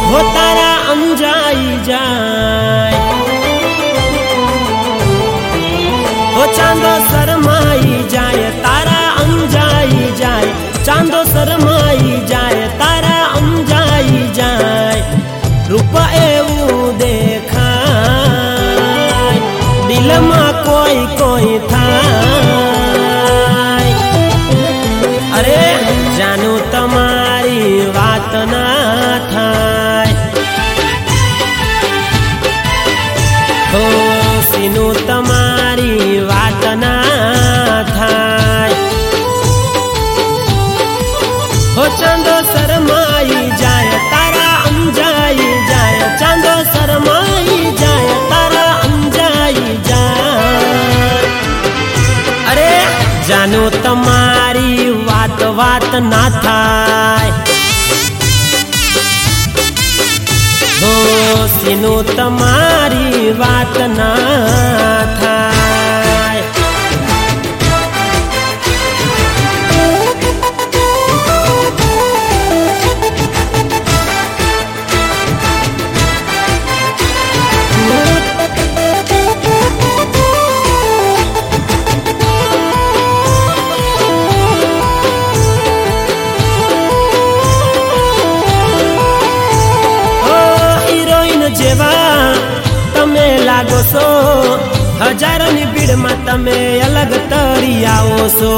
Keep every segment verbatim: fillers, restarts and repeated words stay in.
हो तारा अंजाई जाए, हो चांदो शरमाई जाए, तारा अंजाई जाए, चांदो शरमाई जाए, तारा अंजाई जाए। रूप एवं देखाय दिल में कोई कोई थाय। अरे जानू तमारी बात ना थाय, हो सीनू तमारी बात ना थाय। हो चांदो शरमाई जाए, तारा अंजाई जाए, चांदो शरमाई जाए, तारा अंजाई जाए। अरे जानू तमारी बात बात ना थाय, हो सीनू तमारी बात ना थाय। जेवा तमे लागो सो, हजारों नी भीड़ में तमे अलग तरी आओ सो।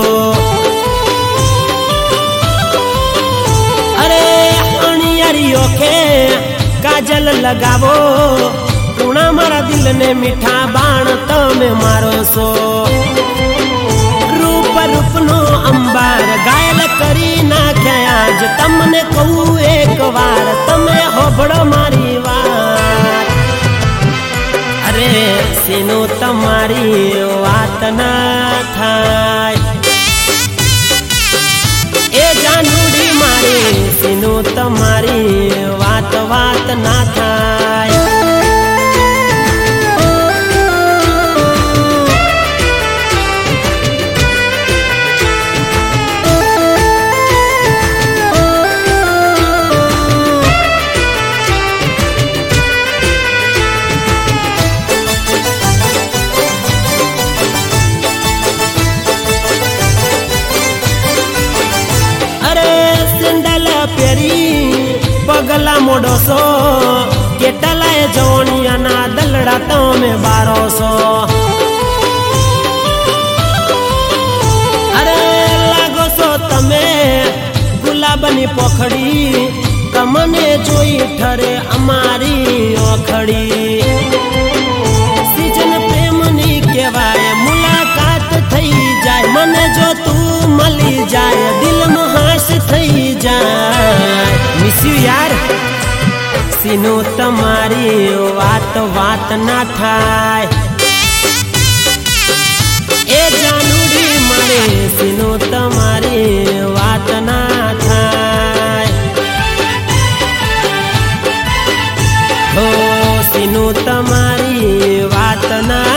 अरे अणियारी ओखे काजल लगावो, टूणा मारा दिल ने मीठा बाण तमे मारो सो। रूप रूप नो अंबार घायल करी नाख्या आज, तमने कहूं एक बार तमे होबड़ो मारी वात। अरे सीनू तमारी वात ना थाय, ए जानूडी मारी सीनू तमारी वात वात ना थाय। पगला मोडो सो केटलाए जोनिया ना दलड़ा तो में बारो सो। अरे लागो सो तमे गुलाबनी पोखड़ी, तमने जोई ठरे अमारी ओखड़ी। सीजन प्रेमनी केवाय मुलाकात थई जाए, मन जो तू मली जाए, दिल में हास थई जाए। मिस यू यार, सीनू तमारी वात वात ना थाय, ए जानूडी मारे सीनू तमारी वात ना थाय। हो सीनू तमारी वात ना